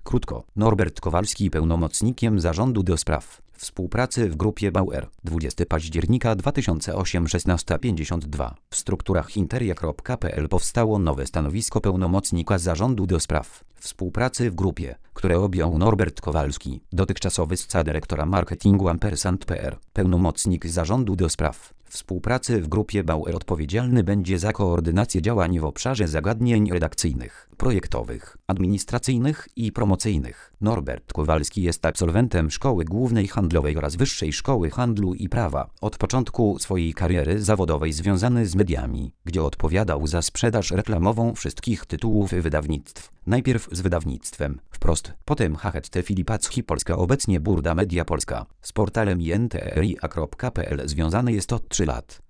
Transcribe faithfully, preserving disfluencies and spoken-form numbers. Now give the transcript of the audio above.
Krótko, Norbert Kowalski pełnomocnikiem zarządu do spraw współpracy w Grupie Bauer, dwudziestego października dwa tysiące ósmego, szesnasta pięćdziesiąt dwa. W strukturach interia kropka pe el powstało nowe stanowisko pełnomocnika zarządu do spraw współpracy w grupie, które objął Norbert Kowalski, dotychczasowy s c a dyrektora marketingu ampersand kropka pe er. Pełnomocnik zarządu do spraw współpracy w Grupie Bauer odpowiedzialny będzie za koordynację działań w obszarze zagadnień redakcyjnych, projektowych, administracyjnych i promocyjnych. Norbert Kowalski jest absolwentem Szkoły Głównej Handlowej oraz Wyższej Szkoły Handlu i Prawa. Od początku swojej kariery zawodowej związany z mediami, gdzie odpowiadał za sprzedaż reklamową wszystkich tytułów wydawnictw. Najpierw z wydawnictwem Wprost, potem H H T Filipacki Polska, obecnie Burda Media Polska. Z portalem i en te er i a kropka pe el związany jest od trzech lat.